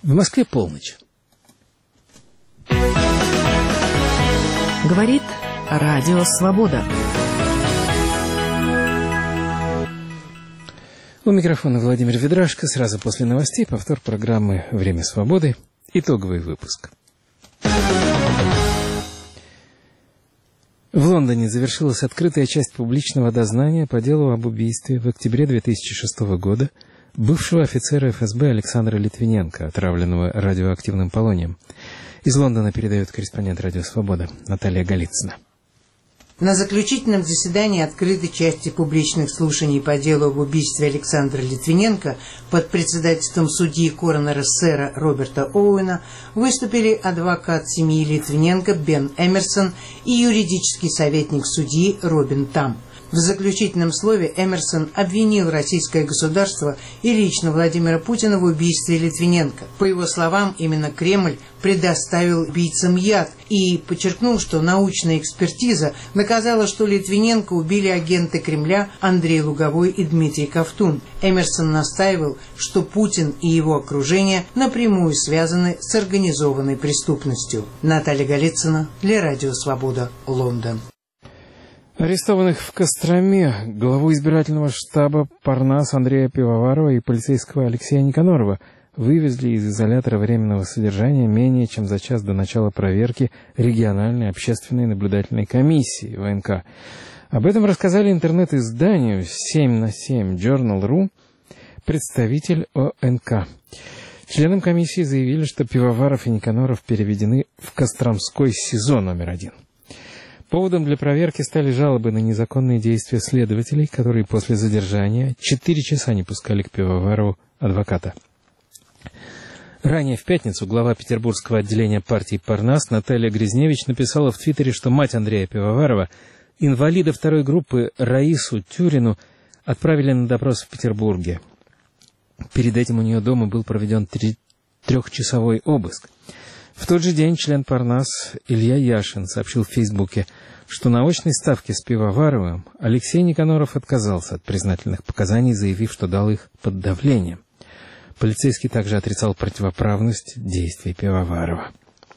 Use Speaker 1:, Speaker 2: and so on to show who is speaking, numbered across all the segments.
Speaker 1: В Москве полночь.
Speaker 2: Говорит Радио Свобода.
Speaker 1: У микрофона Владимир Ведрашко. Сразу после новостей повтор программы «Время свободы». Итоговый выпуск. В Лондоне завершилась открытая часть публичного дознания по делу об убийстве в октябре 2006 года бывшего офицера ФСБ Александра Литвиненко, отравленного радиоактивным полонием. Из Лондона передает корреспондент «Радио Свобода» Наталья Голицына.
Speaker 3: На заключительном заседании открытой части публичных слушаний по делу об убийстве Александра Литвиненко под председательством судьи коронера сэра Роберта Оуэна выступили адвокат семьи Литвиненко Бен Эмерсон и юридический советник судьи Робин Там. В заключительном слове Эмерсон обвинил российское государство и лично Владимира Путина в убийстве Литвиненко. По его словам, именно Кремль предоставил убийцам яд и подчеркнул, что научная экспертиза доказала, что Литвиненко убили агенты Кремля Андрей Луговой и Дмитрий Ковтун. Эмерсон настаивал, что Путин и его окружение напрямую связаны с организованной преступностью. Наталья Голицына для Радио Свобода, Лондон.
Speaker 1: Арестованных в Костроме главу избирательного штаба Парнас Андрея Пивоварова и полицейского Алексея Никанорова вывезли из изолятора временного содержания менее чем за час до начала проверки региональной общественной наблюдательной комиссии ВНК. Об этом рассказали интернет-изданию 7/7 Journal.ru представитель ОНК. Членам комиссии заявили, что Пивоваров и Никаноров переведены в Костромской СИЗО номер 1. Поводом для проверки стали жалобы на незаконные действия следователей, которые после задержания 4 часа не пускали к Пивоварову адвоката. Ранее в пятницу глава петербургского отделения партии «Парнас» Наталья Грязневич написала в Твиттере, что мать Андрея Пивоварова, инвалида второй группы Раису Тюрину, отправили на допрос в Петербурге. Перед этим у нее дома был проведен трехчасовой обыск. В тот же день член Парнас Илья Яшин сообщил в Фейсбуке, что на очной ставке с Пивоваровым Алексей Никаноров отказался от признательных показаний, заявив, что дал их под давлением. Полицейский также отрицал противоправность действий Пивоварова.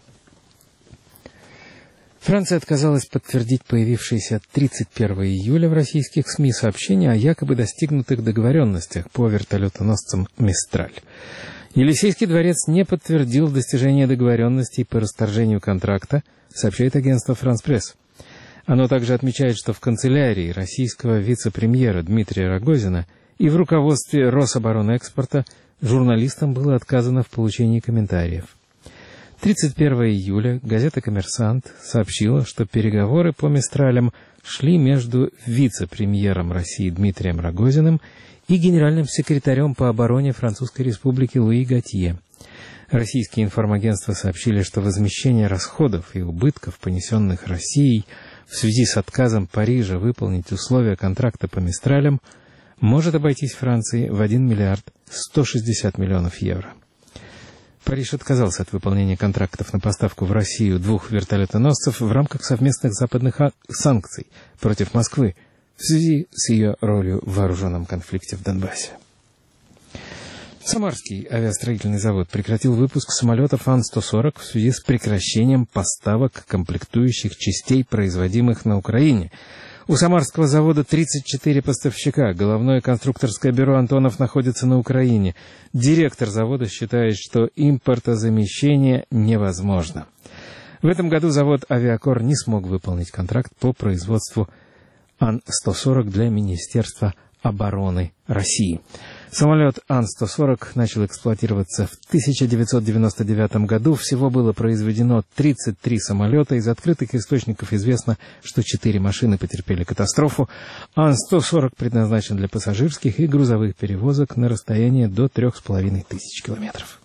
Speaker 1: Франция отказалась подтвердить появившиеся 31 июля в российских СМИ сообщения о якобы достигнутых договоренностях по вертолетоносцам «Мистраль». Елисейский дворец не подтвердил достижение договоренностей по расторжению контракта, сообщает агентство «Франс Пресс». Оно также отмечает, что в канцелярии российского вице-премьера Дмитрия Рогозина и в руководстве Рособоронэкспорта журналистам было отказано в получении комментариев. 31 июля газета «Коммерсант» сообщила, что переговоры по «Мистралям» шли между вице-премьером России Дмитрием Рогозиным и генеральным секретарем по обороне Французской Республики Луи Готье. Российские информагентства сообщили, что возмещение расходов и убытков, понесенных Россией в связи с отказом Парижа выполнить условия контракта по «Мистралям», может обойтись Франции в 1 миллиард 160 миллионов евро. Париж отказался от выполнения контрактов на поставку в Россию 2 вертолетоносцев в рамках совместных западных санкций против Москвы в связи с ее ролью в вооруженном конфликте в Донбассе. Самарский авиастроительный завод прекратил выпуск самолетов Ан-140 в связи с прекращением поставок комплектующих частей, производимых на Украине. У Самарского завода 34 поставщика. Головное конструкторское бюро «Антонов» находится на Украине. Директор завода считает, что импортозамещение невозможно. В этом году завод «Авиакор» не смог выполнить контракт по производству Ан-140 для Министерства обороны России. Самолет Ан-140 начал эксплуатироваться в 1999 году. Всего было произведено 33 самолета. Из открытых источников известно, что 4 машины потерпели катастрофу. Ан-140 предназначен для пассажирских и грузовых перевозок на расстояние до 3500 километров.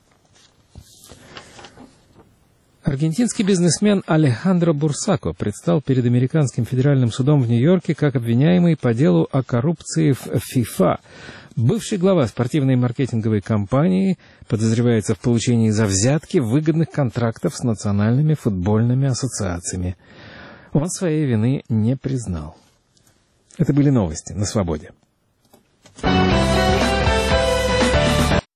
Speaker 1: Аргентинский бизнесмен Алехандро Бурсако предстал перед американским федеральным судом в Нью-Йорке как обвиняемый по делу о коррупции в ФИФА. Бывший глава спортивной маркетинговой компании подозревается в получении за взятки выгодных контрактов с национальными футбольными ассоциациями. Он своей вины не признал. Это были новости на «Свободе».